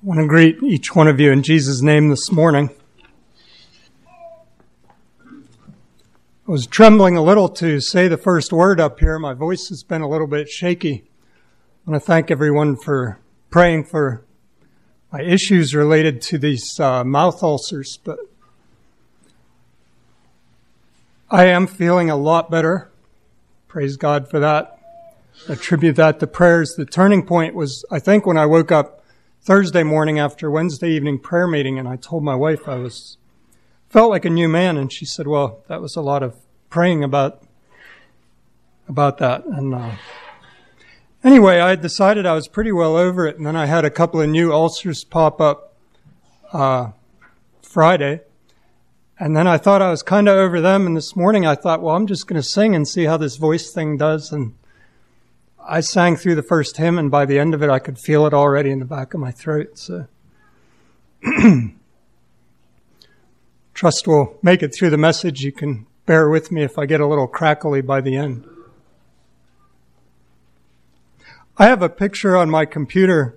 I want to greet each one of you in Jesus' name this morning. I was trembling a little to say the first word up here. My voice has been a little bit shaky. I want to thank everyone for praying for my issues related to these mouth ulcers, but I am feeling a lot better. Praise God for that. I attribute that to prayers. The turning point was, I think, when I woke up Thursday morning after Wednesday evening prayer meeting, and I told my wife I felt like a new man, and she said, well, that was a lot of praying about that. And anyway, I decided I was pretty well over it, and then I had a couple of new ulcers pop up Friday, and then I thought I was kind of over them, and this morning I thought, well, I'm just going to sing and see how this voice thing does, and I sang through the first hymn, and by the end of it, I could feel it already in the back of my throat. So, trust we'll make it through the message. You can bear with me if I get a little crackly by the end. I have a picture on my computer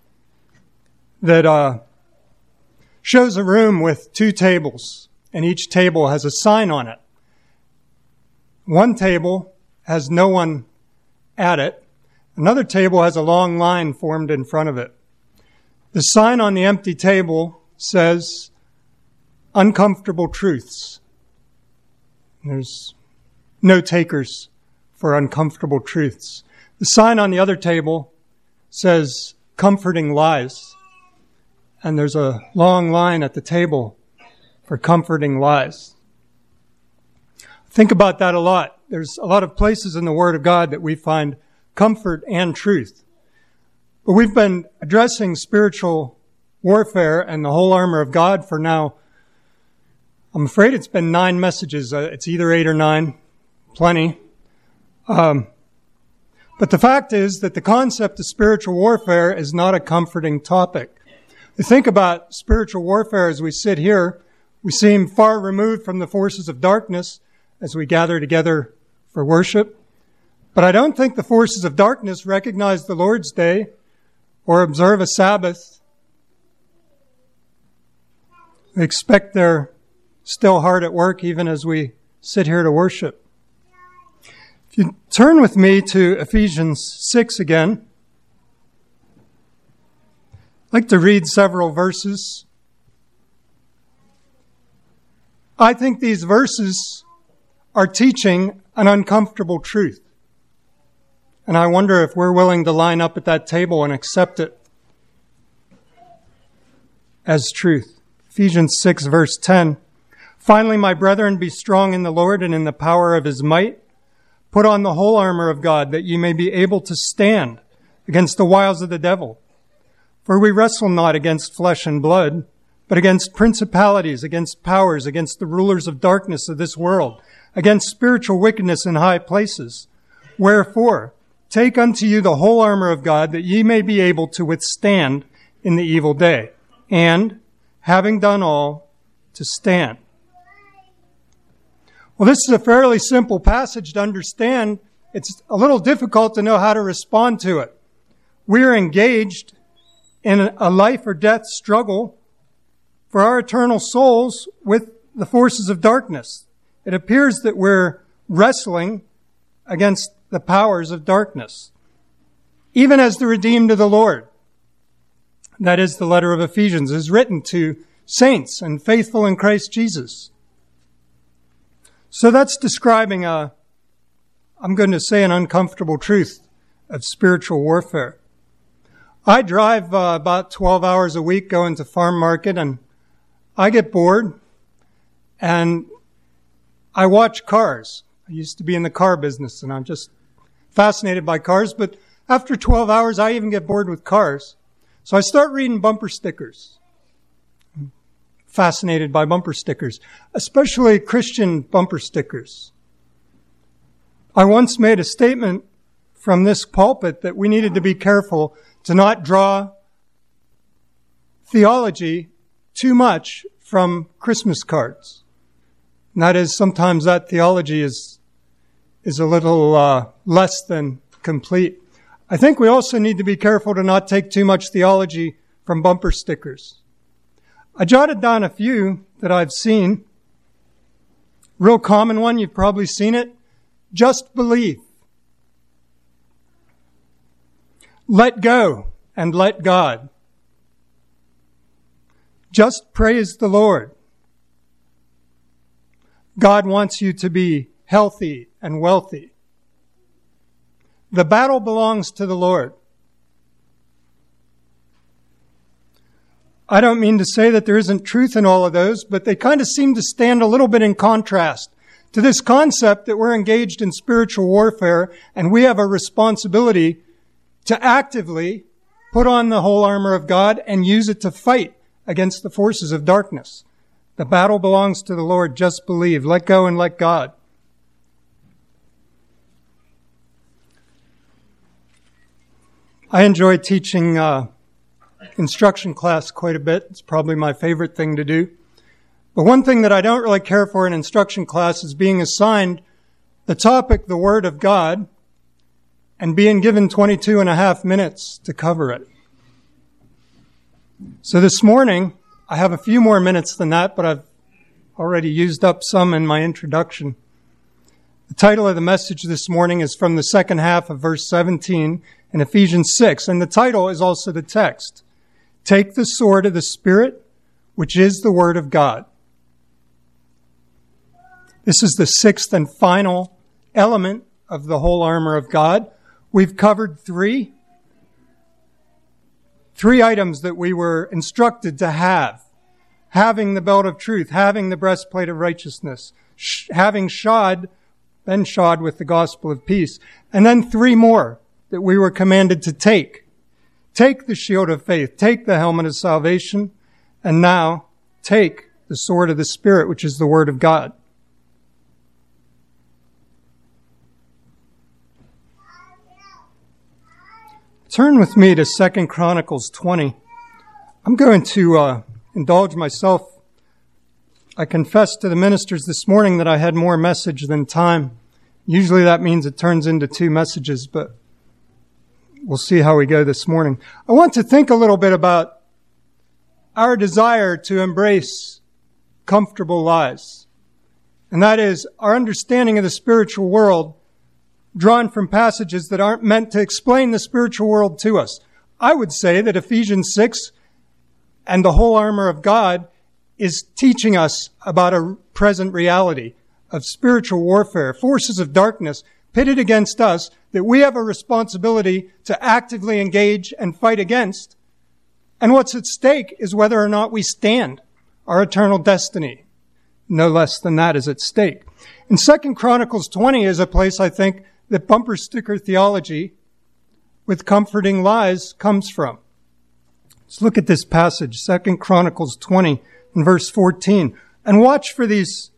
that shows a room with two tables, and each table has a sign on it. One table has no one at it. Another table has a long line formed in front of it. The sign on the empty table says, uncomfortable truths. There's no takers for uncomfortable truths. The sign on the other table says, comforting lies. And there's a long line at the table for comforting lies. Think about that a lot. There's a lot of places in the Word of God that we find comfort and truth. But we've been addressing spiritual warfare and the whole armor of God for now, I'm afraid it's been 9 messages. It's either 8 or 9. Plenty. But the fact is that the concept of spiritual warfare is not a comforting topic. To think about spiritual warfare as we sit here, we seem far removed from the forces of darkness as we gather together for worship. But I don't think the forces of darkness recognize the Lord's Day or observe a Sabbath. We expect they're still hard at work even as we sit here to worship. If you turn with me to Ephesians 6 again, I'd like to read several verses. I think these verses are teaching an uncomfortable truth. And I wonder if we're willing to line up at that table and accept it as truth. Ephesians 6, verse 10. Finally, my brethren, be strong in the Lord and in the power of his might. Put on the whole armor of God, that ye may be able to stand against the wiles of the devil. For we wrestle not against flesh and blood, but against principalities, against powers, against the rulers of darkness of this world, against spiritual wickedness in high places. Wherefore, take unto you the whole armor of God, that ye may be able to withstand in the evil day, and, having done all, to stand. Well, this is a fairly simple passage to understand. It's a little difficult to know how to respond to it. We're engaged in a life or death struggle for our eternal souls with the forces of darkness. It appears that we're wrestling against the powers of darkness, even as the redeemed of the Lord. That is, the letter of Ephesians is written to saints and faithful in Christ Jesus. So that's describing I'm going to say an uncomfortable truth of spiritual warfare. I drive about 12 hours a week going to farm market, and I get bored, and I watch cars. I used to be in the car business, and I'm just fascinated by cars. But after 12 hours, I even get bored with cars. So I start reading bumper stickers. I'm fascinated by bumper stickers, especially Christian bumper stickers. I once made a statement from this pulpit that we needed to be careful to not draw theology too much from Christmas cards. And that is, sometimes that theology is a little less than complete. I think we also need to be careful to not take too much theology from bumper stickers. I jotted down a few that I've seen. Real common one, you've probably seen it. Just believe. Let go and let God. Just praise the Lord. God wants you to be healthy and wealthy. The battle belongs to the Lord. I don't mean to say that there isn't truth in all of those, but they kind of seem to stand a little bit in contrast to this concept that we're engaged in spiritual warfare and we have a responsibility to actively put on the whole armor of God and use it to fight against the forces of darkness. The battle belongs to the Lord. Just believe. Let go and let God. I enjoy teaching instruction class quite a bit. It's probably my favorite thing to do. But one thing that I don't really care for in instruction class is being assigned the topic, the Word of God, and being given 22 and a half minutes to cover it. So this morning, I have a few more minutes than that, but I've already used up some in my introduction. The title of the message this morning is from the second half of verse 17 in Ephesians 6, and the title is also the text. Take the sword of the Spirit, which is the Word of God. This is the sixth and final element of the whole armor of God. We've covered three items that we were instructed to have. Having the belt of truth, having the breastplate of righteousness, having been shod with the gospel of peace. And then three more that we were commanded to take. Take the shield of faith, take the helmet of salvation, and now take the sword of the Spirit, which is the Word of God. Turn with me to 2 Chronicles 20. I'm going to indulge myself. I confessed to the ministers this morning that I had more message than time. Usually that means it turns into 2 messages, but we'll see how we go this morning. I want to think a little bit about our desire to embrace comfortable lies. And that is our understanding of the spiritual world drawn from passages that aren't meant to explain the spiritual world to us. I would say that Ephesians 6 and the whole armor of God is teaching us about a present reality of spiritual warfare, forces of darkness pitted against us that we have a responsibility to actively engage and fight against. And what's at stake is whether or not we stand. Our eternal destiny, no less than that, is at stake. And 2 Chronicles 20 is a place, I think, that bumper sticker theology with comforting lies comes from. Let's look at this passage, 2 Chronicles 20 and verse 14, and watch for these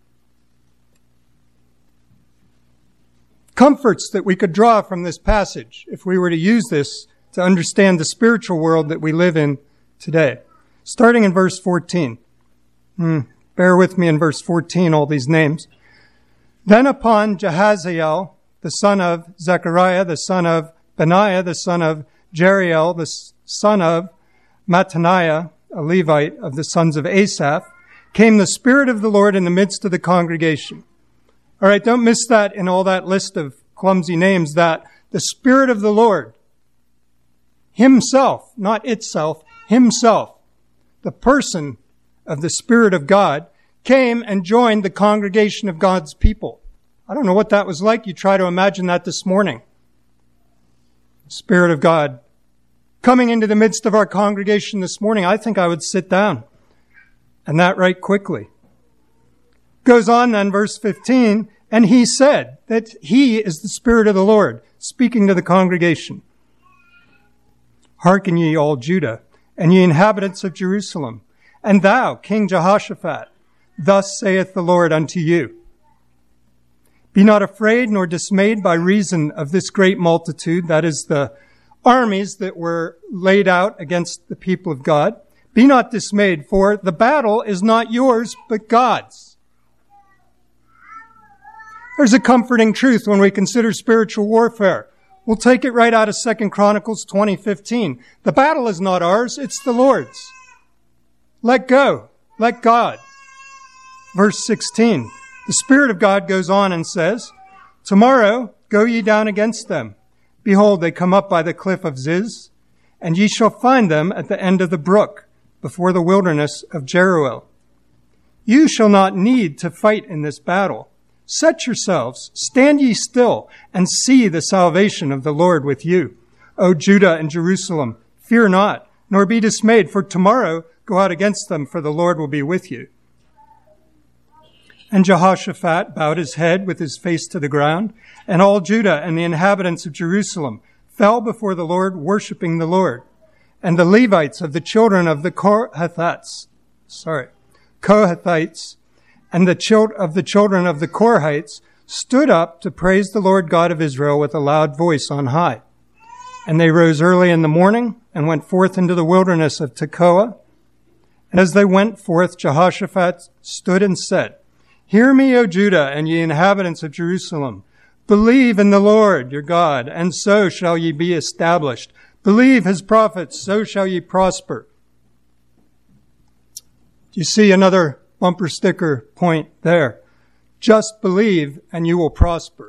comforts that we could draw from this passage if we were to use this to understand the spiritual world that we live in today. Starting in verse 14. Bear with me in verse 14, all these names. Then upon Jahaziel, the son of Zechariah, the son of Benaiah, the son of Jeriel, the son of Mattaniah, a Levite of the sons of Asaph, came the Spirit of the Lord in the midst of the congregation. All right, don't miss that in all that list of clumsy names, that the Spirit of the Lord, Himself, not itself, Himself, the person of the Spirit of God, came and joined the congregation of God's people. I don't know what that was like. You try to imagine that this morning. Spirit of God coming into the midst of our congregation this morning. I think I would sit down, and that right quickly. Goes on then, verse 15, and he said that He is the Spirit of the Lord, speaking to the congregation. Hearken ye all Judah, and ye inhabitants of Jerusalem, and thou, King Jehoshaphat, thus saith the Lord unto you. Be not afraid nor dismayed by reason of this great multitude, that is the armies that were laid out against the people of God. Be not dismayed, for the battle is not yours, but God's. There's a comforting truth when we consider spiritual warfare. We'll take it right out of 2 Chronicles 20:15. The battle is not ours, it's the Lord's. Let go. Let God. Verse 16. The Spirit of God goes on and says, tomorrow go ye down against them. Behold, they come up by the cliff of Ziz, and ye shall find them at the end of the brook, before the wilderness of Jeruel. You shall not need to fight in this battle. Set yourselves, stand ye still, and see the salvation of the Lord with you. O Judah and Jerusalem, fear not, nor be dismayed, for tomorrow go out against them, for the Lord will be with you. And Jehoshaphat bowed his head with his face to the ground, and all Judah and the inhabitants of Jerusalem fell before the Lord, worshiping the Lord. And the Levites of the children of the Kohathites, and the children of the Korhites stood up to praise the Lord God of Israel with a loud voice on high. And they rose early in the morning and went forth into the wilderness of Tekoa. And as they went forth, Jehoshaphat stood and said, hear me, O Judah, and ye inhabitants of Jerusalem. Believe in the Lord your God, and so shall ye be established. Believe his prophets, so shall ye prosper. Do you see another bumper sticker point there? Just believe and you will prosper.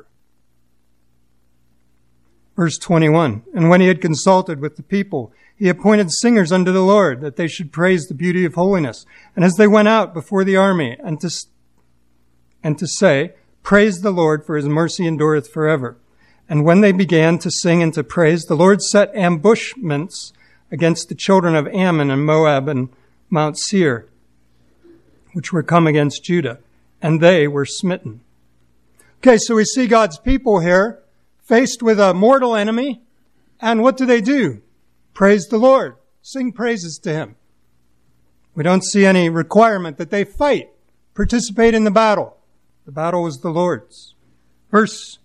Verse 21, and when he had consulted with the people, he appointed singers unto the Lord, that they should praise the beauty of holiness. And as they went out before the army, and to say, praise the Lord, for his mercy endureth forever. And when they began to sing and to praise, the Lord set ambushments against the children of Ammon and Moab and Mount Seir, which were come against Judah, and they were smitten. Okay, so we see God's people here faced with a mortal enemy, and what do? Praise the Lord. Sing praises to him. We don't see any requirement that they fight, participate in the battle. The battle was the Lord's. Verse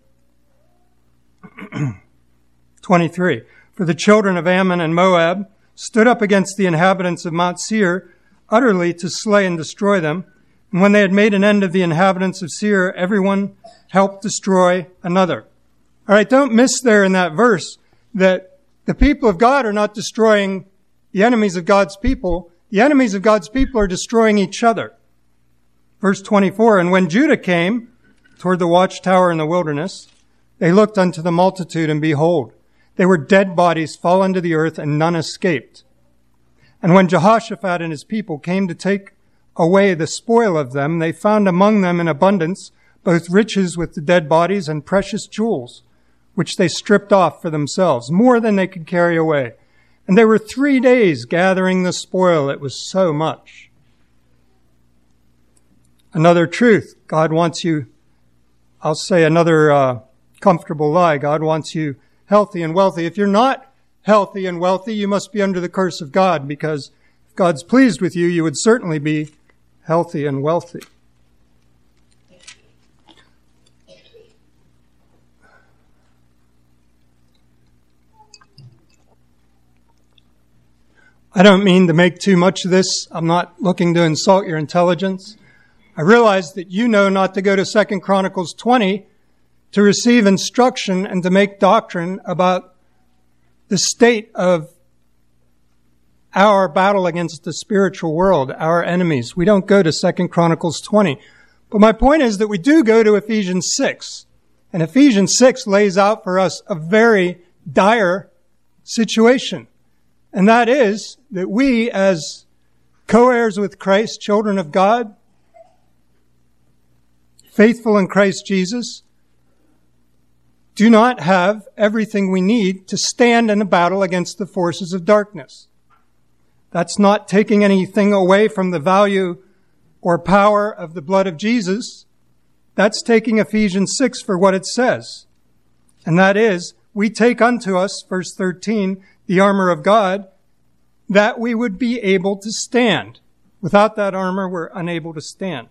23. For the children of Ammon and Moab stood up against the inhabitants of Mount Seir, utterly to slay and destroy them. And when they had made an end of the inhabitants of Seir, everyone helped destroy another. All right, don't miss there in that verse that the people of God are not destroying the enemies of God's people. The enemies of God's people are destroying each other. Verse 24, and when Judah came toward the watchtower in the wilderness, they looked unto the multitude, and behold, they were dead bodies fallen to the earth, and none escaped. And when Jehoshaphat and his people came to take away the spoil of them, they found among them in abundance both riches with the dead bodies and precious jewels, which they stripped off for themselves, more than they could carry away. And they were 3 days gathering the spoil. It was so much. Another truth. God wants you, I'll say another comfortable lie. God wants you healthy and wealthy. If you're not healthy and wealthy, you must be under the curse of God, because if God's pleased with you, you would certainly be healthy and wealthy. I don't mean to make too much of this. I'm not looking to insult your intelligence. I realize that you know not to go to 2 Chronicles 20 to receive instruction and to make doctrine about the state of our battle against the spiritual world, our enemies. We don't go to 2 Chronicles 20. But my point is that we do go to Ephesians 6. And Ephesians 6 lays out for us a very dire situation. And that is that we, as co-heirs with Christ, children of God, faithful in Christ Jesus, do not have everything we need to stand in a battle against the forces of darkness. That's not taking anything away from the value or power of the blood of Jesus. That's taking Ephesians 6 for what it says. And that is, we take unto us, verse 13, the armor of God, that we would be able to stand. Without that armor, we're unable to stand.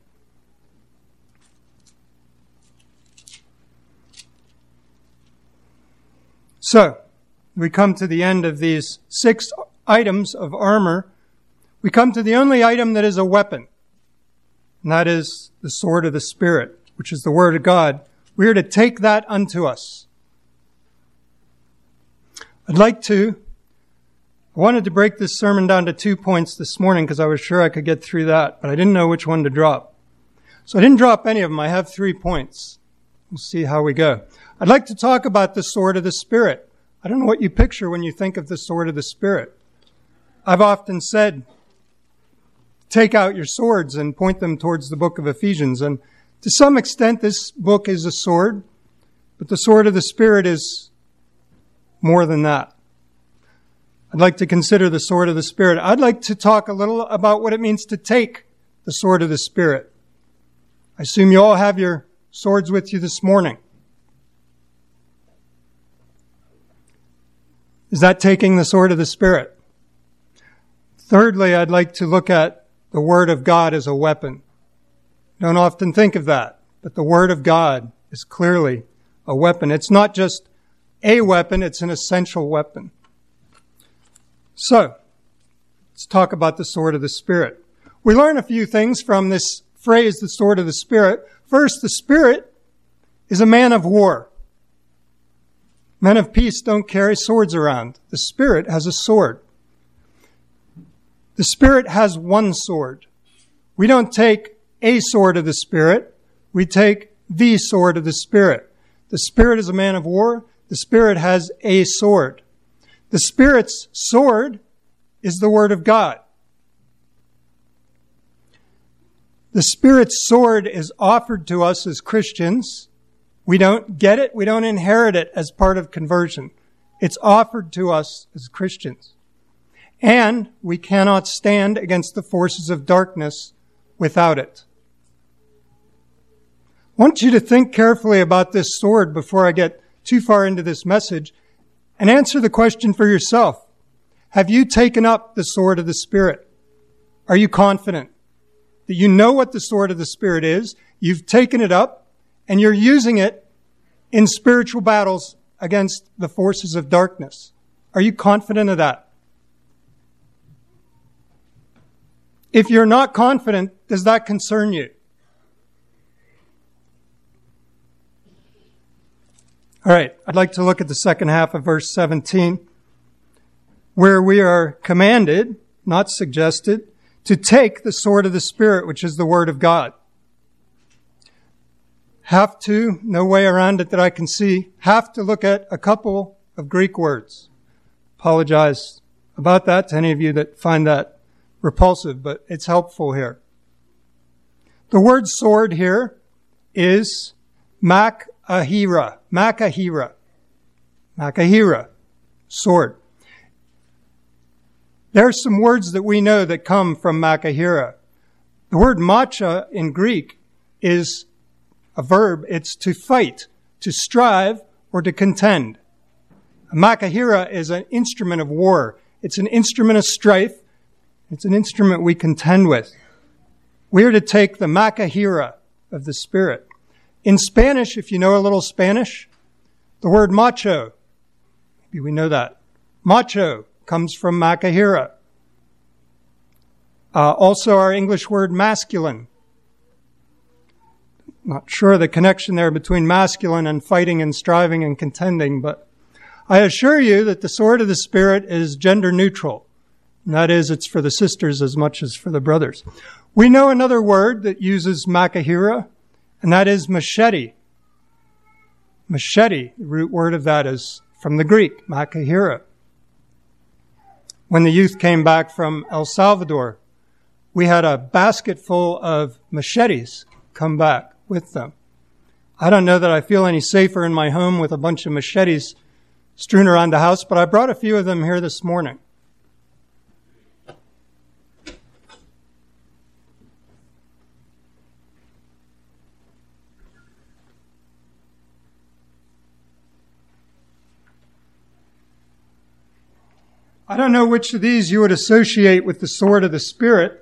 So, we come to the end of these 6 items of armor. We come to the only item that is a weapon, and that is the sword of the Spirit, which is the Word of God. We are to take that unto us. I wanted to break this sermon down to 2 points this morning because I was sure I could get through that, but I didn't know which one to drop. So I didn't drop any of them. I have 3 points. We'll see how we go. I'd like to talk about the sword of the Spirit. I don't know what you picture when you think of the sword of the Spirit. I've often said, take out your swords and point them towards the book of Ephesians. And to some extent, this book is a sword, but the sword of the Spirit is more than that. I'd like to consider the sword of the Spirit. I'd like to talk a little about what it means to take the sword of the Spirit. I assume you all have your swords with you this morning. Is that taking the sword of the Spirit? Thirdly, I'd like to look at the Word of God as a weapon. Don't often think of that, but the Word of God is clearly a weapon. It's not just a weapon, it's an essential weapon. So, let's talk about the sword of the Spirit. We learn a few things from this phrase, the sword of the Spirit. First, the Spirit is a man of war. Men of peace don't carry swords around. The Spirit has a sword. The Spirit has one sword. We don't take a sword of the Spirit. We take the sword of the Spirit. The Spirit is a man of war. The Spirit has a sword. The Spirit's sword is the Word of God. The Spirit's sword is offered to us as Christians. We don't get it. We don't inherit it as part of conversion. It's offered to us as Christians. And we cannot stand against the forces of darkness without it. I want you to think carefully about this sword before I get too far into this message and answer the question for yourself. Have you taken up the sword of the Spirit? Are you confident that you know what the sword of the Spirit is? You've taken it up and you're using it in spiritual battles against the forces of darkness. Are you confident of that? If you're not confident, does that concern you? All right, I'd like to look at the second half of verse 17, where we are commanded, not suggested, to take the sword of the Spirit, which is the Word of God. No way around it that I can see, have to look at a couple of Greek words. Apologize about that to any of you that find that repulsive, but it's helpful here. The word sword here is makahira. Makahira. Makahira. Sword. There are some words that we know that come from makahira. The word macha in Greek is a verb. It's to fight, to strive, or to contend. A makahira is an instrument of war. It's an instrument of strife. It's an instrument we contend with. We are to take the makahira of the Spirit. In Spanish, if you know a little Spanish, the word macho, maybe we know that. Macho comes from makahira. Also our English word masculine. Not sure the connection there between masculine and fighting and striving and contending, but I assure you that the sword of the Spirit is gender neutral. And that is, it's for the sisters as much as for the brothers. We know another word that uses makahira, and that is machete. Machete, the root word of that is from the Greek, makahira. When the youth came back from El Salvador, we had a basket full of machetes come back with them. I don't know that I feel any safer in my home with a bunch of machetes strewn around the house, but I brought a few of them here this morning. I don't know which of these you would associate with the sword of the Spirit.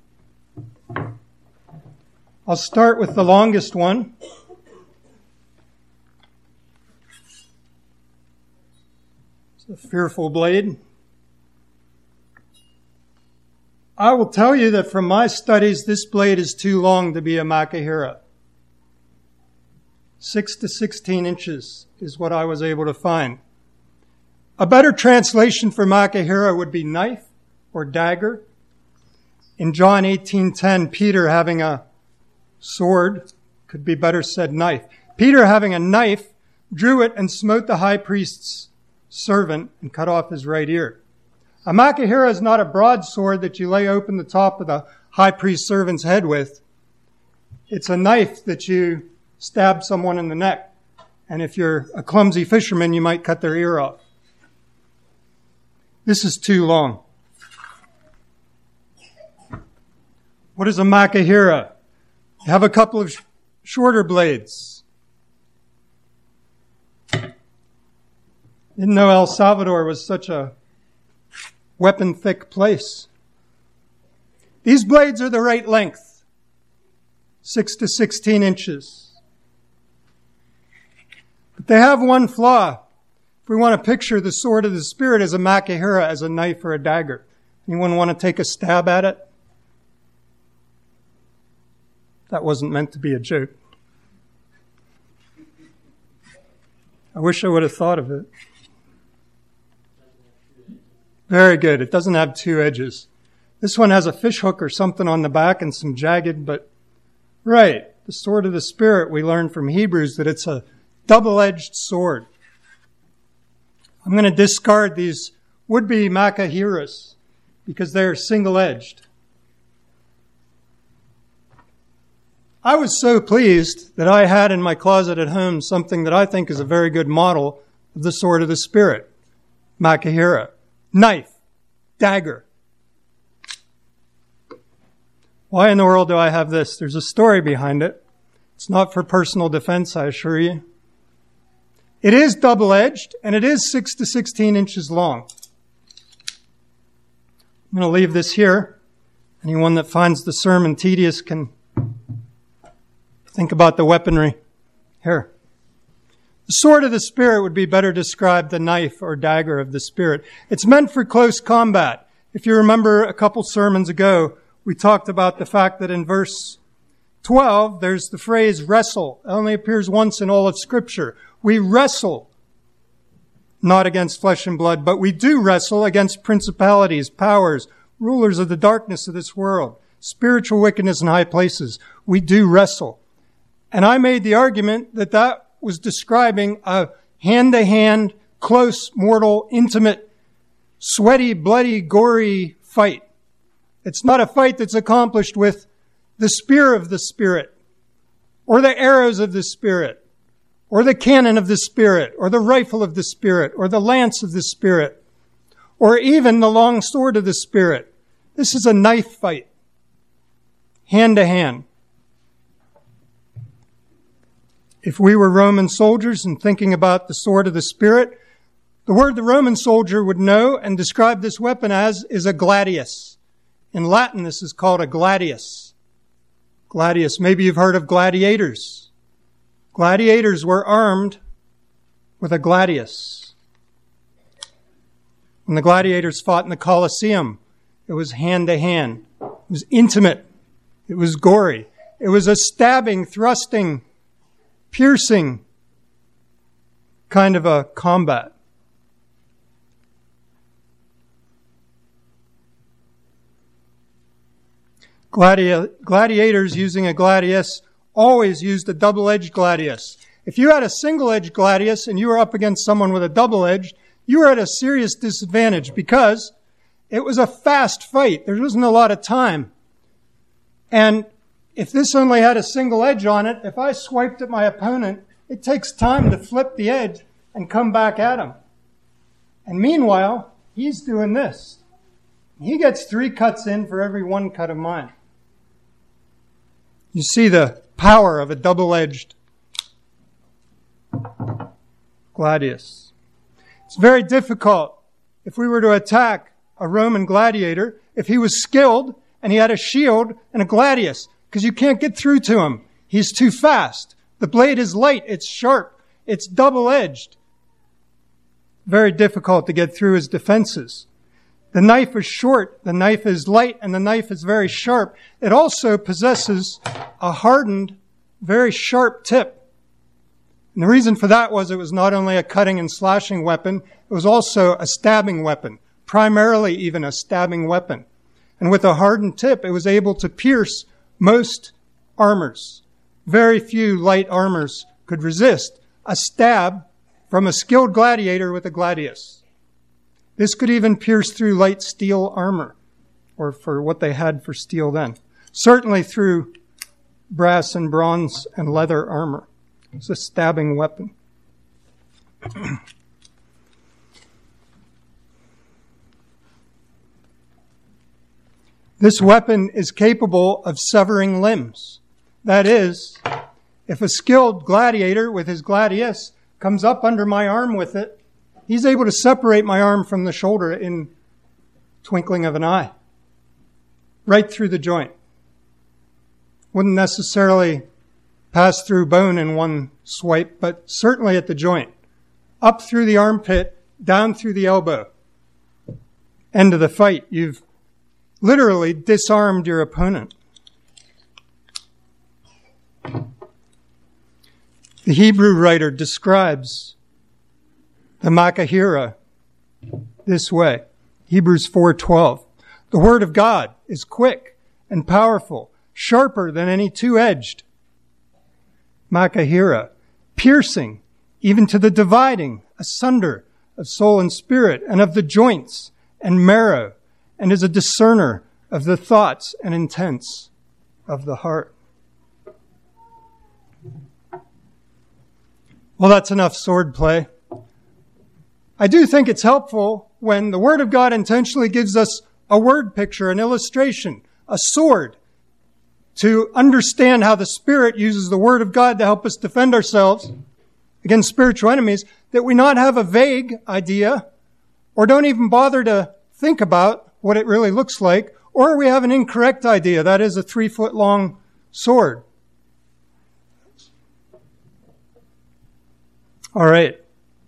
I'll start with the longest one. It's a fearful blade. I will tell you that from my studies, this blade is too long to be a makahira. 6 to 16 inches is what I was able to find. A better translation for Makahira would be knife or dagger. In John 18:10, Peter having a sword, could be better said knife. Peter having a knife, drew it and smote the high priest's servant and cut off his right ear. A Makahira is not a broadsword that you lay open the top of the high priest's servant's head with. It's a knife that you stab someone in the neck. And if you're a clumsy fisherman, you might cut their ear off. This is too long. What is a Makahira? You have a couple of shorter blades. Didn't know El Salvador was such a weapon-thick place. These blades are the right length, 6 to 16 inches. But they have one flaw. If we want to picture the sword of the Spirit as a Makahira, as a knife or a dagger, anyone want to take a stab at it? That wasn't meant to be a joke. I wish I would have thought of it. Very good. It doesn't have two edges. This one has a fish hook or something on the back and some jagged, but right. The sword of the Spirit, we learned from Hebrews that it's a double-edged sword. I'm going to discard these would-be Makahiras because they're single-edged. I was so pleased that I had in my closet at home something that I think is a very good model of the sword of the Spirit. Makahira. Knife. Dagger. Why in the world do I have this? There's a story behind it. It's not for personal defense, I assure you. It is double-edged, and it is 6 to 16 inches long. I'm going to leave this here. Anyone that finds the sermon tedious can think about the weaponry. Here. The sword of the Spirit would be better described the knife or dagger of the Spirit. It's meant for close combat. If you remember a couple sermons ago, we talked about the fact that in verse 12, there's the phrase wrestle. It only appears once in all of Scripture. We wrestle not against flesh and blood, but we do wrestle against principalities, powers, rulers of the darkness of this world, spiritual wickedness in high places. We do wrestle. And I made the argument that that was describing a hand-to-hand, close, mortal, intimate, sweaty, bloody, gory fight. It's not a fight that's accomplished with the spear of the Spirit, or the arrows of the Spirit, or the cannon of the Spirit, or the rifle of the Spirit, or the lance of the Spirit, or even the long sword of the Spirit. This is a knife fight, hand-to-hand. If we were Roman soldiers and thinking about the sword of the Spirit, the word the Roman soldier would know and describe this weapon as is a gladius. In Latin, this is called a gladius. Gladius, maybe you've heard of gladiators. Gladiators were armed with a gladius. When the gladiators fought in the Colosseum, it was hand-to-hand. It was intimate. It was gory. It was a stabbing, thrusting, piercing kind of a combat. Gladiators using a gladius always used a double-edged gladius. If you had a single-edged gladius and you were up against someone with a double-edged, you were at a serious disadvantage because it was a fast fight. There wasn't a lot of time. And if this only had a single edge on it, if I swiped at my opponent, it takes time to flip the edge and come back at him. And meanwhile, he's doing this. He gets 3 cuts in for every 1 cut of mine. You see the power of a double-edged gladius. It's very difficult if we were to attack a Roman gladiator if he was skilled and he had a shield and a gladius, because you can't get through to him. He's too fast. The blade is light. It's sharp. It's double-edged. Very difficult to get through his defenses. The knife is short, the knife is light, and the knife is very sharp. It also possesses a hardened, very sharp tip. And the reason for that was it was not only a cutting and slashing weapon, it was also a stabbing weapon, primarily even a stabbing weapon. And with a hardened tip, it was able to pierce most armors. Very few light armors could resist a stab from a skilled gladiator with a gladius. This could even pierce through light steel armor, or for what they had for steel then. Certainly through brass and bronze and leather armor. It's a stabbing weapon. This weapon is capable of severing limbs. That is, if a skilled gladiator with his gladius comes up under my arm with it, he's able to separate my arm from the shoulder in twinkling of an eye, right through the joint. Wouldn't necessarily pass through bone in one swipe, but certainly at the joint. Up through the armpit, down through the elbow. End of the fight. You've literally disarmed your opponent. The Hebrew writer describes the Makahira this way. Hebrews 4:12. The word of God is quick and powerful, sharper than any two-edged Makahira, piercing even to the dividing asunder of soul and spirit and of the joints and marrow, and is a discerner of the thoughts and intents of the heart. Well, that's enough sword play. I do think it's helpful when the Word of God intentionally gives us a word picture, an illustration, a sword, to understand how the Spirit uses the Word of God to help us defend ourselves against spiritual enemies, that we not have a vague idea or don't even bother to think about what it really looks like, or we have an incorrect idea, that is a 3-foot-long sword. All right.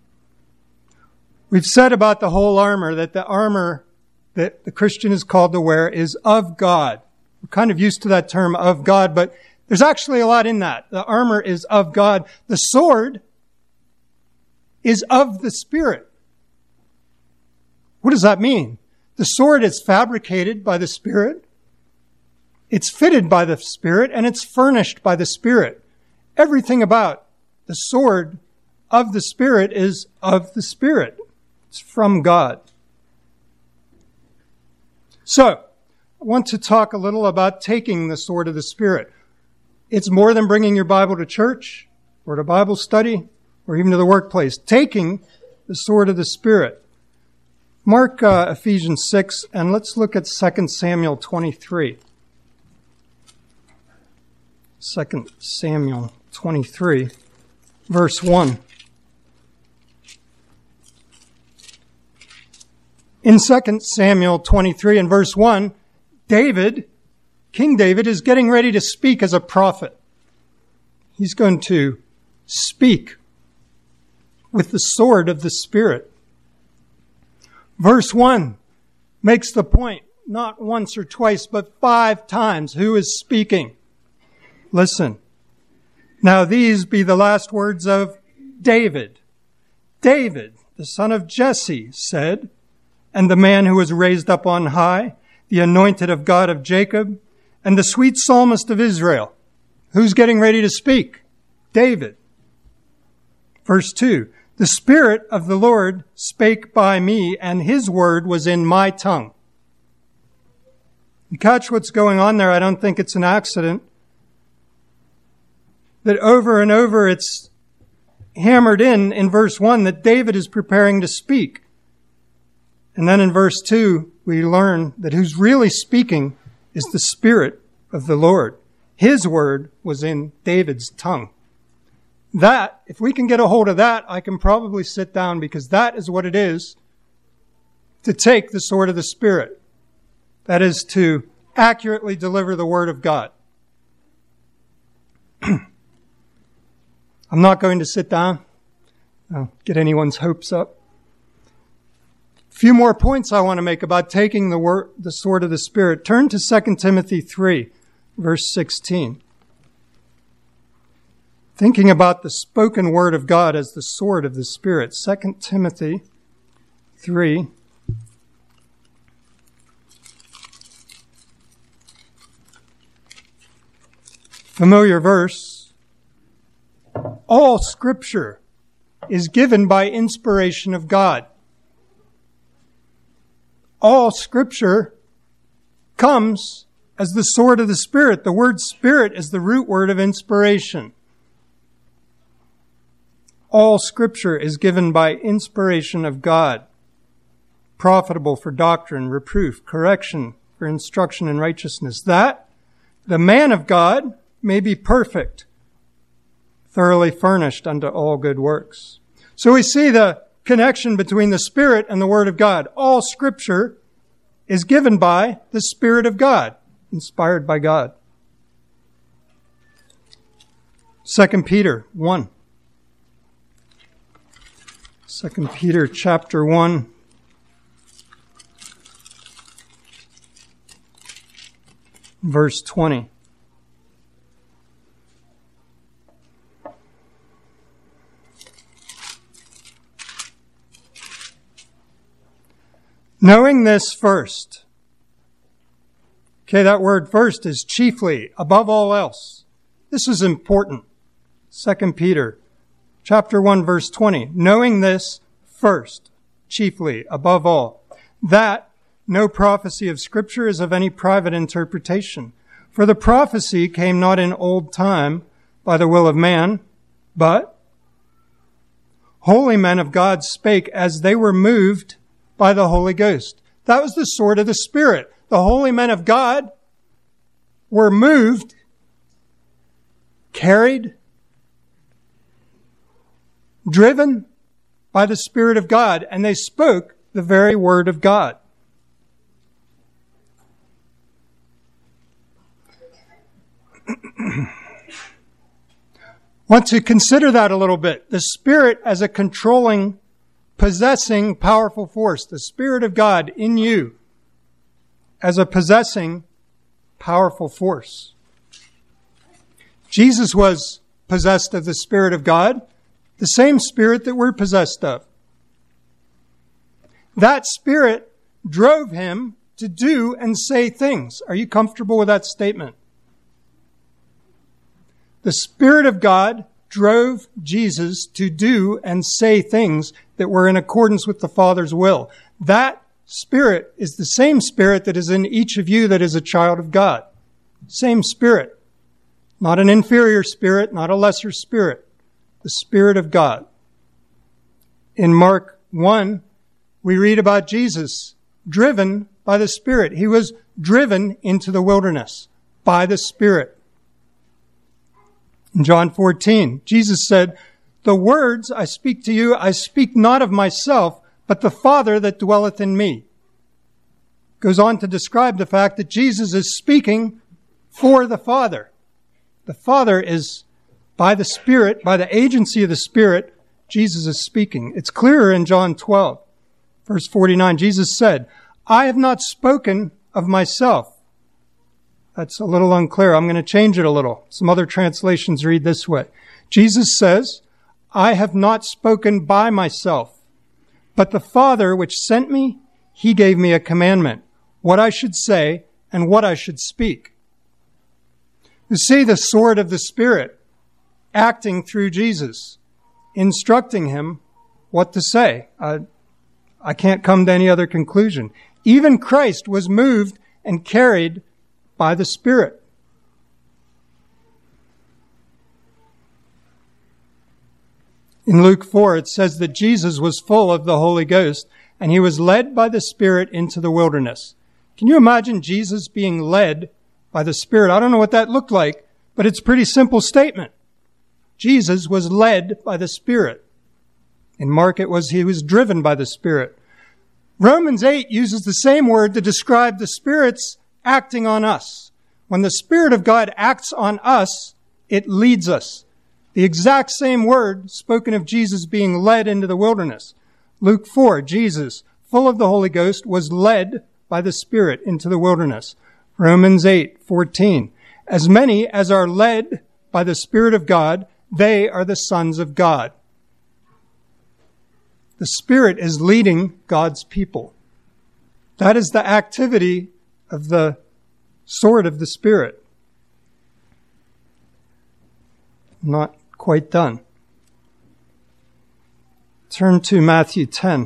We've said about the whole armor that the armor that the Christian is called to wear is of God. We're kind of used to that term of God, but there's actually a lot in that. The armor is of God. The sword is of the Spirit. What does that mean? The sword is fabricated by the Spirit. It's fitted by the Spirit, and it's furnished by the Spirit. Everything about the sword of the Spirit is of the Spirit. It's from God. So, I want to talk a little about taking the sword of the Spirit. It's more than bringing your Bible to church or to Bible study or even to the workplace. Taking the sword of the Spirit. Mark Ephesians 6, and let's look at 2 Samuel 23. 2 Samuel 23, verse 1. In 2 Samuel 23 and verse 1, King David is getting ready to speak as a prophet. He's going to speak with the sword of the Spirit. Verse 1 makes the point, not once or twice, but 5 times. Who is speaking? Listen. Now these be the last words of David. David, the son of Jesse, said, and the man who was raised up on high, the anointed of God of Jacob, and the sweet psalmist of Israel. Who's getting ready to speak? David. Verse 2, the Spirit of the Lord spake by me, and his word was in my tongue. You catch what's going on there? I don't think it's an accident. That over and over it's hammered in verse 1 that David is preparing to speak. And then in verse 2, we learn that who's really speaking is the Spirit of the Lord. His word was in David's tongue. That, if we can get a hold of that, I can probably sit down, because that is what it is to take the sword of the Spirit. That is to accurately deliver the word of God. I'm not going to sit down. Get anyone's hopes up. A few more points I want to make about taking the sword of the Spirit. Turn to 2 Timothy 3, verse 16. thinking about the spoken word of God as the sword of the Spirit. 2 Timothy 3. Familiar verse. All Scripture is given by inspiration of God. All Scripture comes as the sword of the Spirit. The word Spirit is the root word of inspiration. All Scripture is given by inspiration of God, profitable for doctrine, reproof, correction, for instruction in righteousness, that the man of God may be perfect, thoroughly furnished unto all good works. So we see the connection between the Spirit and the Word of God. All Scripture is given by the Spirit of God, inspired by God. 2 Peter 1. 2 Peter chapter 1. Verse 20. Knowing this first. Okay, that word first is chiefly, above all else. This is important. 2 Peter chapter 1, verse 20. Knowing this first, chiefly, above all, that no prophecy of Scripture is of any private interpretation. For the prophecy came not in old time by the will of man, but holy men of God spake as they were moved by the Holy Ghost. That was the sword of the Spirit. The holy men of God were moved, carried, driven by the Spirit of God, and they spoke the very word of God. Want to consider that a little bit. The Spirit as a controlling, possessing, powerful force. The Spirit of God in you as a possessing, powerful force. Jesus was possessed of the Spirit of God, the same Spirit that we're possessed of. That Spirit drove him to do and say things. Are you comfortable with that statement? The Spirit of God drove Jesus to do and say things that were in accordance with the Father's will. That Spirit is the same Spirit that is in each of you that is a child of God. Same Spirit. Not an inferior spirit, not a lesser spirit. The Spirit of God. In Mark 1, we read about Jesus driven by the Spirit. He was driven into the wilderness by the Spirit. In John 14, Jesus said, "The words I speak to you, I speak not of myself, but the Father that dwelleth in me." Goes on to describe the fact that Jesus is speaking for the Father. The Father is, by the Spirit, by the agency of the Spirit, Jesus is speaking. It's clearer in John 12, verse 49. Jesus said, "I have not spoken of myself." That's a little unclear. I'm going to change it a little. Some other translations read this way. Jesus says, "I have not spoken by myself, but the Father which sent me, he gave me a commandment, what I should say and what I should speak." You see the sword of the Spirit acting through Jesus, instructing him what to say. I can't come to any other conclusion. Even Christ was moved and carried by the Spirit. In Luke 4, it says that Jesus was full of the Holy Ghost and he was led by the Spirit into the wilderness. Can you imagine Jesus being led by the Spirit? I don't know what that looked like, but it's a pretty simple statement. Jesus was led by the Spirit. In Mark, it was he was driven by the Spirit. Romans 8 uses the same word to describe the Spirit's acting on us. When the Spirit of God acts on us, it leads us. The exact same word spoken of Jesus being led into the wilderness. Luke 4, Jesus, full of the Holy Ghost, was led by the Spirit into the wilderness. Romans 8:14. As many as are led by the Spirit of God, they are the sons of God. The Spirit is leading God's people. That is the activity of the sword of the Spirit. Not quite done. Turn to Matthew 10,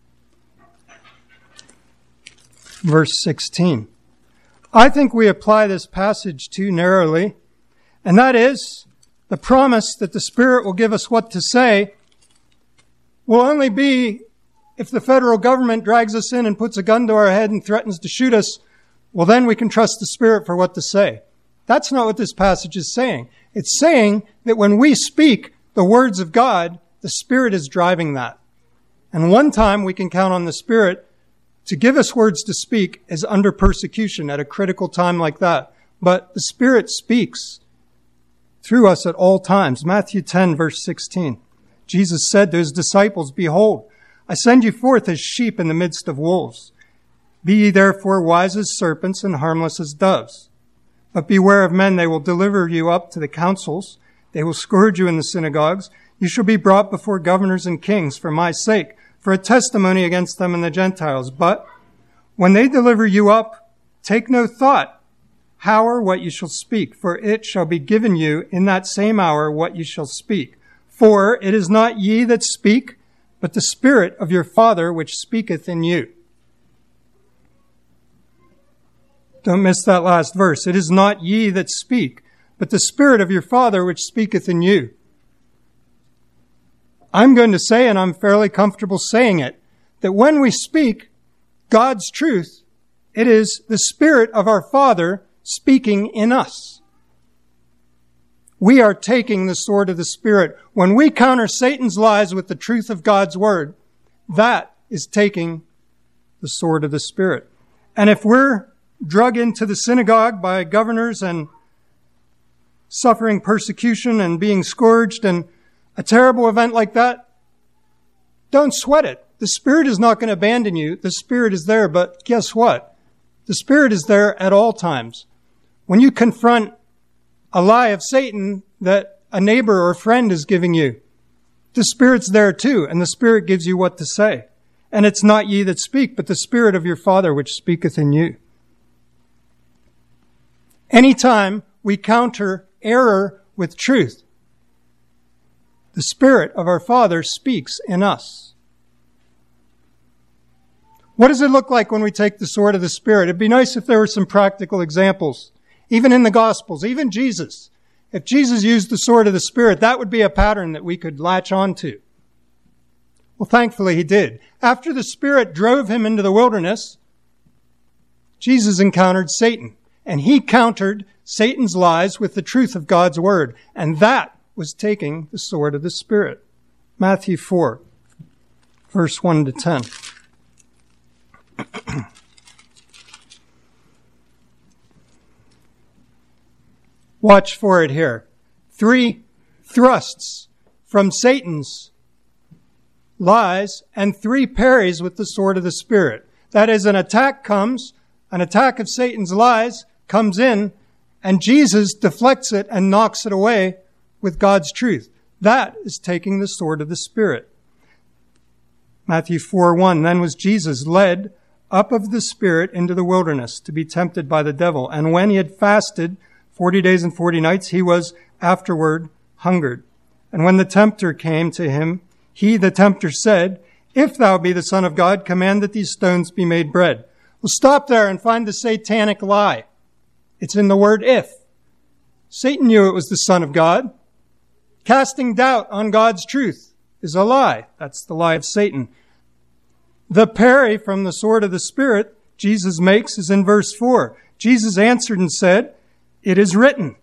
verse 16. I think we apply this passage too narrowly, and that is the promise that the Spirit will give us what to say will only be if the federal government drags us in and puts a gun to our head and threatens to shoot us. Well, then we can trust the Spirit for what to say. That's not what this passage is saying. It's saying that when we speak the words of God, the Spirit is driving that. And one time we can count on the Spirit to give us words to speak is under persecution at a critical time like that. But the Spirit speaks through us at all times. Matthew 10, verse 16. Jesus said to his disciples, "Behold, I send you forth as sheep in the midst of wolves. Be ye therefore wise as serpents and harmless as doves. But beware of men, they will deliver you up to the councils. They will scourge you in the synagogues. You shall be brought before governors and kings for my sake, for a testimony against them and the Gentiles. But when they deliver you up, take no thought how or what you shall speak, for it shall be given you in that same hour what you shall speak. For it is not ye that speak, but the Spirit of your Father which speaketh in you." Don't miss that last verse. It is not ye that speak, but the Spirit of your Father which speaketh in you. I'm going to say, and I'm fairly comfortable saying it, that when we speak God's truth, it is the Spirit of our Father speaking in us. We are taking the sword of the Spirit. When we counter Satan's lies with the truth of God's word, that is taking the sword of the Spirit. And if we're drug into the synagogue by governors and suffering persecution and being scourged and a terrible event like that, don't sweat it. The Spirit is not going to abandon you. The Spirit is there, but guess what? The Spirit is there at all times. When you confront a lie of Satan that a neighbor or friend is giving you, the Spirit's there too, and the Spirit gives you what to say. And it's not ye that speak, but the Spirit of your Father which speaketh in you. Anytime we counter error with truth, the Spirit of our Father speaks in us. What does it look like when we take the sword of the Spirit? It'd be nice if there were some practical examples. Even in the Gospels, even Jesus. If Jesus used the sword of the Spirit, that would be a pattern that we could latch on to. Well, thankfully he did. After the Spirit drove him into the wilderness, Jesus encountered Satan. And he countered Satan's lies with the truth of God's word. And that was taking the sword of the Spirit. Matthew 4, verse 1 to 10. Watch for it here. 3 thrusts from Satan's lies and 3 parries with the sword of the Spirit. That is, an attack of Satan's lies comes in, and Jesus deflects it and knocks it away with God's truth. That is taking the sword of the Spirit. Matthew 4:1, then was Jesus led up of the Spirit into the wilderness to be tempted by the devil. And when he had fasted 40 days and 40 nights, he was afterward hungered. And when the tempter came to him, he, the tempter, said, "If thou be the Son of God, command that these stones be made bread." We'll stop there and find the satanic lie. It's in the word if. Satan knew it was the Son of God. Casting doubt on God's truth is a lie. That's the lie of Satan. The parry from the sword of the Spirit Jesus makes is in verse 4. Jesus answered and said, "It is written."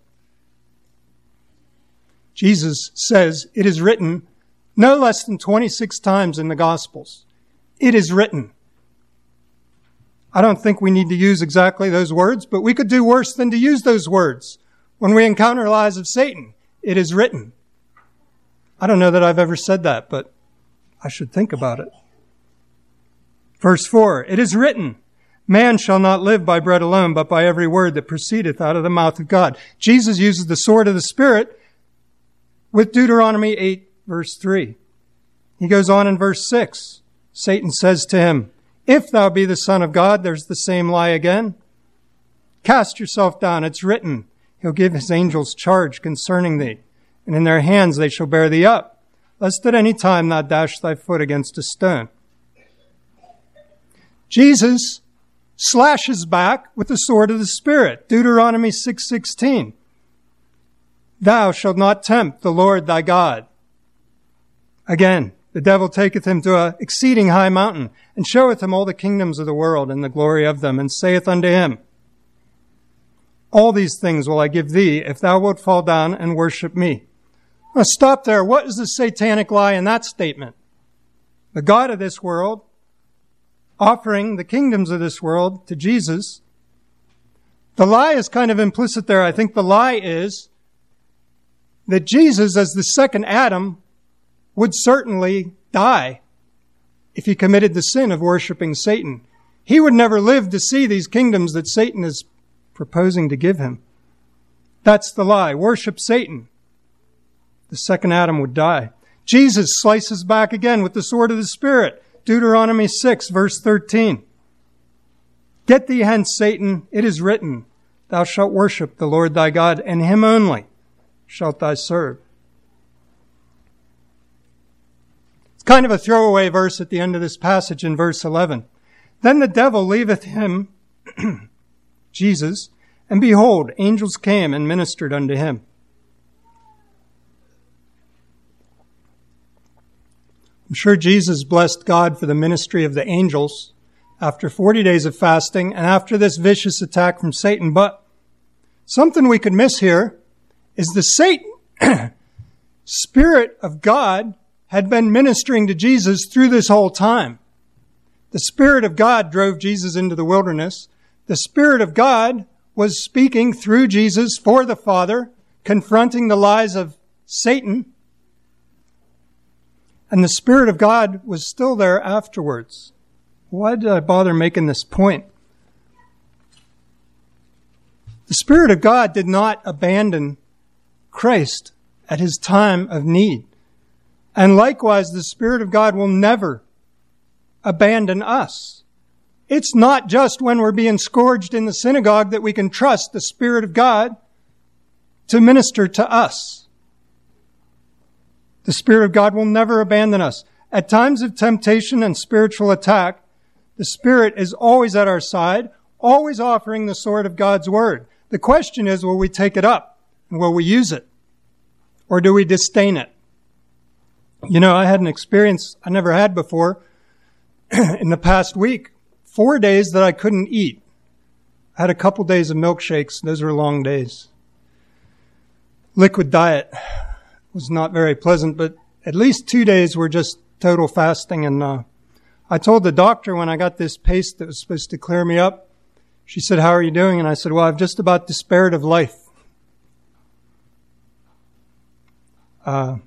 Jesus says, "It is written," no less than 26 times in the Gospels. It is written. I don't think we need to use exactly those words, but we could do worse than to use those words when we encounter lies of Satan. It is written. I don't know that I've ever said that, but I should think about it. Verse 4, it is written, "Man shall not live by bread alone, but by every word that proceedeth out of the mouth of God." Jesus uses the sword of the Spirit with Deuteronomy 8, verse 3. He goes on in verse 6. Satan says to him, if thou be the Son of God, there's the same lie again. Cast yourself down, it's written, he'll give his angels charge concerning thee, and in their hands they shall bear thee up, lest at any time thou dash thy foot against a stone. Jesus slashes back with the sword of the Spirit. Deuteronomy 6:16. Thou shalt not tempt the Lord thy God. Again, the devil taketh him to an exceeding high mountain, and showeth him all the kingdoms of the world and the glory of them, and saith unto him, all these things will I give thee, if thou wilt fall down and worship me. Now stop there. What is the satanic lie in that statement? The God of this world offering the kingdoms of this world to Jesus. The lie is kind of implicit there. I think the lie is that Jesus, as the second Adam, would certainly die if he committed the sin of worshiping Satan. He would never live to see these kingdoms that Satan is proposing to give him. That's the lie. Worship Satan. The second Adam would die. Jesus slices back again with the sword of the Spirit. Deuteronomy 6, verse 13. Get thee hence, Satan, it is written, thou shalt worship the Lord thy God, and him only shalt thou serve. It's kind of a throwaway verse at the end of this passage in verse 11. Then the devil leaveth him, Jesus, and behold, angels came and ministered unto him. I'm sure Jesus blessed God for the ministry of the angels after 40 days of fasting and after this vicious attack from Satan. But something we could miss here is the Satan, Spirit of God had been ministering to Jesus through this whole time. The Spirit of God drove Jesus into the wilderness. The Spirit of God was speaking through Jesus for the Father, confronting the lies of Satan. And the Spirit of God was still there afterwards. Why did I bother making this point? The Spirit of God did not abandon Christ at his time of need. And likewise, the Spirit of God will never abandon us. It's not just when we're being scourged in the synagogue that we can trust the Spirit of God to minister to us. The Spirit of God will never abandon us. At times of temptation and spiritual attack, the Spirit is always at our side, always offering the sword of God's Word. The question is, will we take it up and will we use it? Or do we disdain it? You know, I had an experience I never had before in the past week. 4 days that I couldn't eat. I had a couple days of milkshakes. Those were long days. Liquid diet was not very pleasant, but at least 2 days were just total fasting. And I told the doctor when I got this paste that was supposed to clear me up, she said, how are you doing? And I said, well, I've just about despaired of life. Why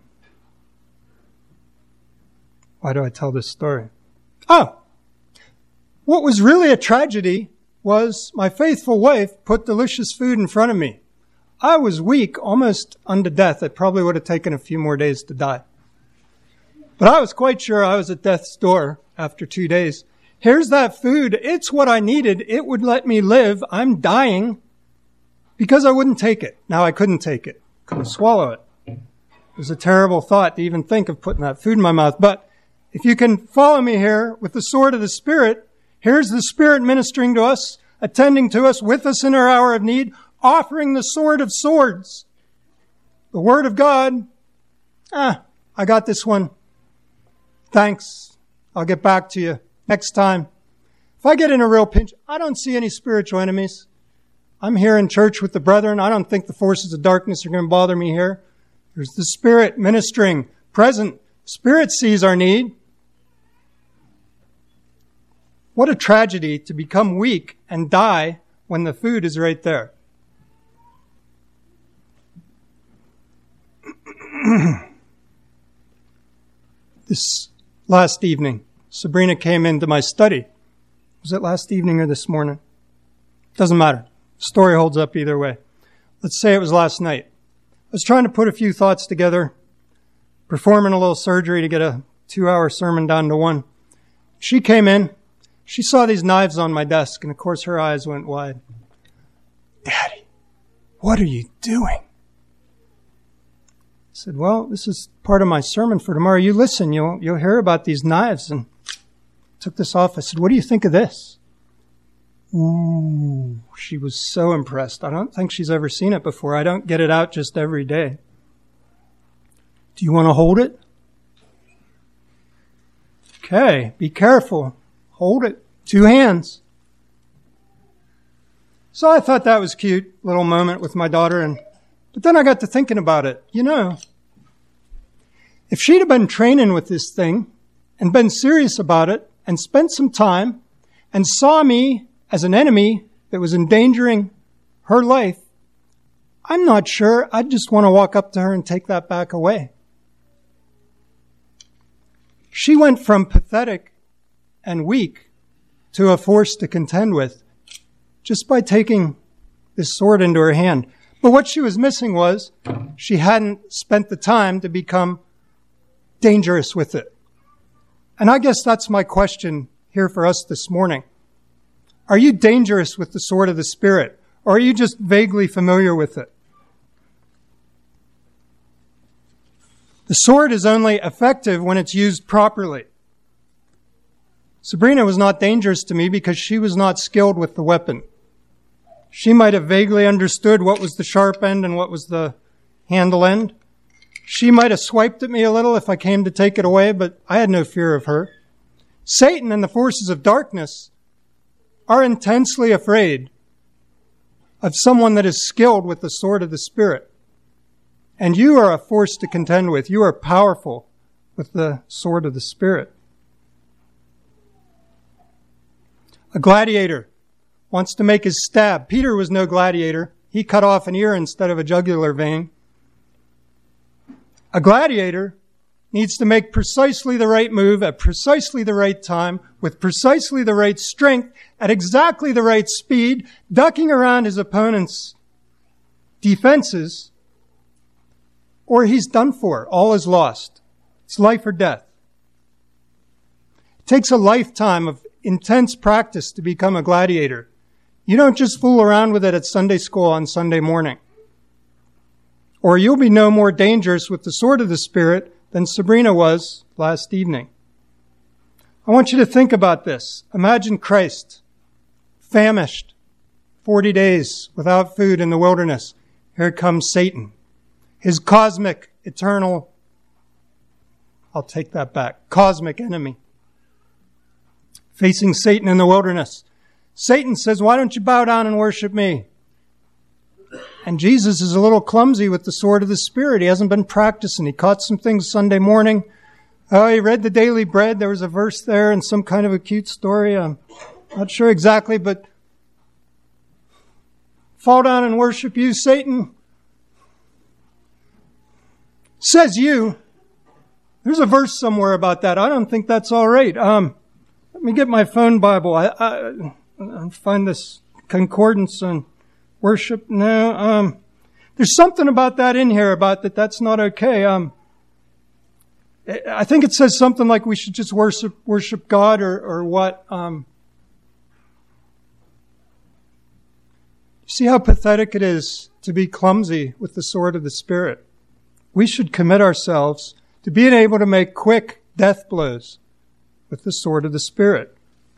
do I tell this story? Oh, what was really a tragedy was my faithful wife put delicious food in front of me. I was weak, almost unto death. It probably would have taken a few more days to die. But I was quite sure I was at death's door after 2 days. Here's that food. It's what I needed. It would let me live. I'm dying because I wouldn't take it. Now I couldn't take it. Couldn't swallow it. It was a terrible thought to even think of putting that food in my mouth. But if you can follow me here with the sword of the Spirit, here's the Spirit ministering to us, attending to us, with us in our hour of need, offering the sword of swords. The Word of God. I got this one. Thanks. I'll get back to you next time. If I get in a real pinch, I don't see any spiritual enemies. I'm here in church with the brethren. I don't think the forces of darkness are going to bother me here. There's the Spirit ministering, present. Spirit sees our need. What a tragedy to become weak and die when the food is right there. This last evening, Sabrina came into my study. Was it last evening or this morning? Doesn't matter. The story holds up either way. Let's say it was last night. was trying to put a few thoughts together, performing a little surgery to get a 2-hour sermon down to 1. She came in. She saw these knives on my desk, and of course her eyes went wide. Daddy, what are you doing? I said, well, this is part of my sermon for tomorrow. You listen, you'll hear about these knives. And took this off. I said, what do you think of this? Ooh, she was so impressed. I don't think she's ever seen it before. I don't get it out just every day. Do you want to hold it? Okay, be careful. Hold it. 2 hands. So I thought that was a cute little moment with my daughter. But then I got to thinking about it. You know, if she'd have been training with this thing and been serious about it and spent some time and saw me as an enemy that was endangering her life, I'm not sure I'd just want to walk up to her and take that back away. She went from pathetic and weak to a force to contend with just by taking this sword into her hand. But what she was missing was she hadn't spent the time to become dangerous with it. And I guess that's my question here for us this morning. Are you dangerous with the sword of the Spirit, or are you just vaguely familiar with it? The sword is only effective when it's used properly. Sabrina was not dangerous to me because she was not skilled with the weapon. She might have vaguely understood what was the sharp end and what was the handle end. She might have swiped at me a little if I came to take it away, but I had no fear of her. Satan and the forces of darkness are intensely afraid of someone that is skilled with the sword of the Spirit. And you are a force to contend with. You are powerful with the sword of the Spirit. A gladiator wants to make his stab. Peter was no gladiator. He cut off an ear instead of a jugular vein. A gladiator needs to make precisely the right move at precisely the right time with precisely the right strength at exactly the right speed, ducking around his opponent's defenses, or he's done for. All is lost. It's life or death. It takes a lifetime of intense practice to become a gladiator. You don't just fool around with it at Sunday school on Sunday morning. Or you'll be no more dangerous with the sword of the Spirit than Sabrina was last evening. I want you to think about this. Imagine Christ, famished, 40 days without food in the wilderness. Here comes Satan, his cosmic, eternal, I'll take that back, cosmic enemy, facing Satan in the wilderness. Satan says, why don't you bow down and worship me? And Jesus is a little clumsy with the sword of the Spirit. He hasn't been practicing. He caught some things Sunday morning. He read the Daily Bread. There was a verse there and some kind of a cute story. I'm not sure exactly, but fall down and worship you, Satan? Says you. There's a verse somewhere about that. I don't think that's all right. Let me get my phone Bible. I find this concordance on worship. No, there's something about that in here about that's not okay. I think it says something like we should just worship God or what. See how pathetic it is to be clumsy with the sword of the Spirit. We should commit ourselves to being able to make quick death blows with the sword of the Spirit.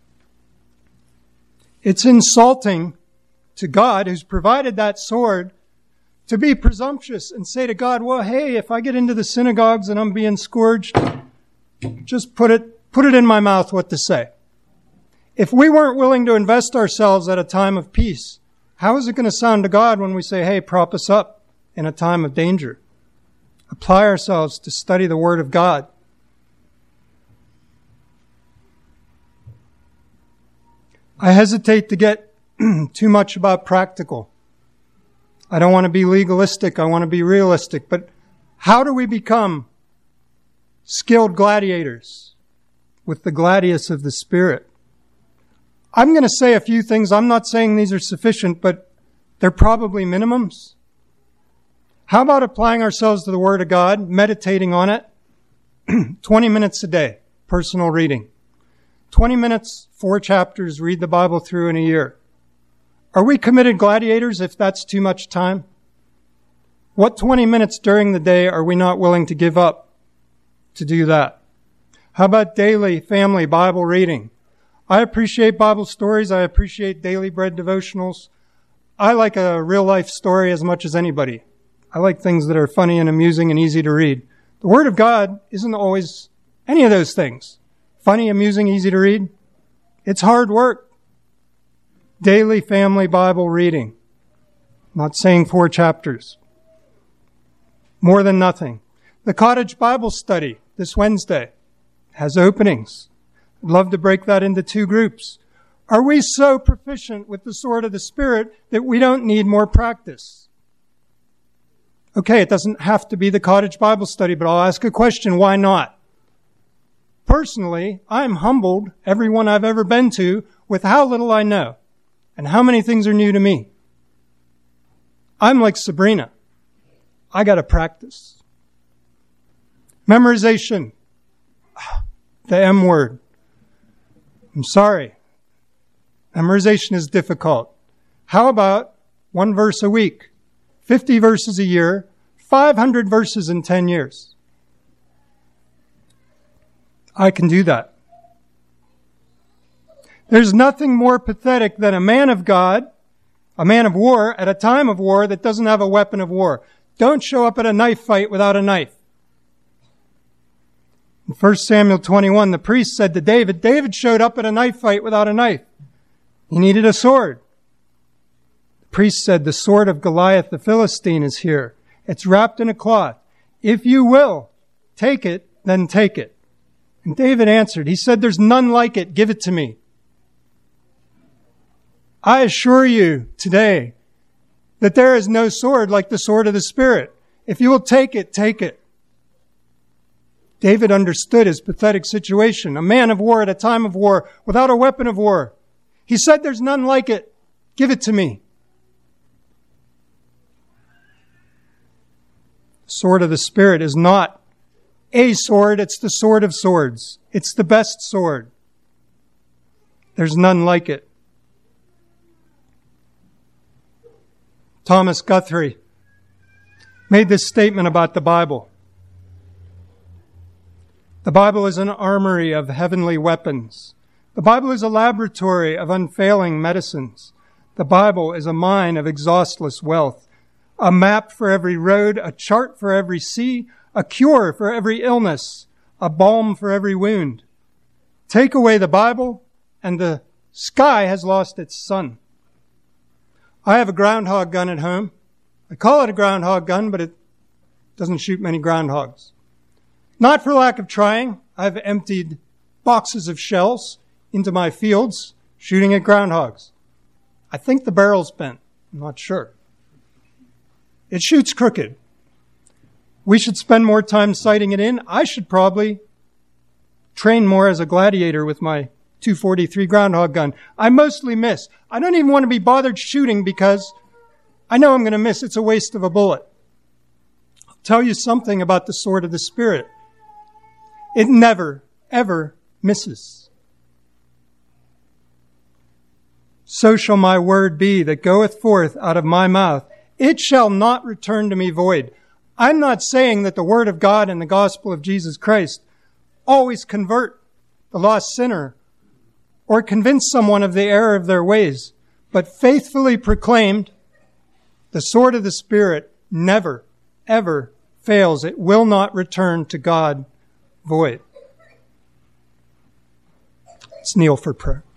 It's insulting to God, who's provided that sword, to be presumptuous and say to God, well, hey, if I get into the synagogues and I'm being scourged, just put it in my mouth what to say. If we weren't willing to invest ourselves at a time of peace, how is it going to sound to God when we say, hey, prop us up in a time of danger? Apply ourselves to study the Word of God. I hesitate to get too much about practical. I don't want to be legalistic. I want to be realistic. But how do we become skilled gladiators with the gladius of the Spirit? I'm going to say a few things. I'm not saying these are sufficient, but they're probably minimums. How about applying ourselves to the Word of God, meditating on it? 20 minutes a day, personal reading. 20 minutes, 4 chapters, read the Bible through in a year. Are we committed gladiators if that's too much time? What 20 minutes during the day are we not willing to give up to do that? How about daily family Bible reading? I appreciate Bible stories. I appreciate daily bread devotionals. I like a real life story as much as anybody. I like things that are funny and amusing and easy to read. The Word of God isn't always any of those things. Funny, amusing, easy to read. It's hard work. Daily family Bible reading. I'm not saying 4 chapters. More than nothing. The Cottage Bible Study this Wednesday has openings. I'd love to break that into 2 groups. Are we so proficient with the sword of the Spirit that we don't need more practice? Okay, it doesn't have to be the Cottage Bible Study, but I'll ask a question. Why not? Personally, I'm humbled, everyone I've ever been to, with how little I know and how many things are new to me. I'm like Sabrina. I got to practice. Memorization. The M word. I'm sorry. Memorization is difficult. How about 1 verse a week, 50 verses a year, 500 verses in 10 years? I can do that. There's nothing more pathetic than a man of God, a man of war, at a time of war that doesn't have a weapon of war. Don't show up at a knife fight without a knife. In 1 Samuel 21, the priest said to David, David showed up at a knife fight without a knife. He needed a sword. The priest said, the sword of Goliath the Philistine is here. It's wrapped in a cloth. If you will take it, then take it. And David answered, he said, there's none like it. Give it to me. I assure you today that there is no sword like the sword of the Spirit. If you will take it, take it. David understood his pathetic situation. A man of war at a time of war without a weapon of war. He said, there's none like it. Give it to me. The sword of the Spirit is not a sword. It's the sword of swords. It's the best sword. There's none like it. Thomas Guthrie made this statement about the Bible. The Bible is an armory of heavenly weapons. The Bible is a laboratory of unfailing medicines. The Bible is a mine of exhaustless wealth, a map for every road, a chart for every sea, a cure for every illness, a balm for every wound. Take away the Bible, and the sky has lost its sun. I have a groundhog gun at home. I call it a groundhog gun, but it doesn't shoot many groundhogs. Not for lack of trying. I've emptied boxes of shells into my fields, shooting at groundhogs. I think the barrel's bent. I'm not sure. It shoots crooked. We should spend more time sighting it in. I should probably train more as a gladiator with my .243 groundhog gun. I mostly miss. I don't even want to be bothered shooting because I know I'm going to miss. It's a waste of a bullet. I'll tell you something about the sword of the Spirit. It never, ever misses. So shall my word be that goeth forth out of my mouth. It shall not return to me void. I'm not saying that the word of God and the gospel of Jesus Christ always convert the lost sinner or convince someone of the error of their ways, but faithfully proclaimed, the sword of the Spirit never, ever fails. It will not return to God void. Let's kneel for prayer.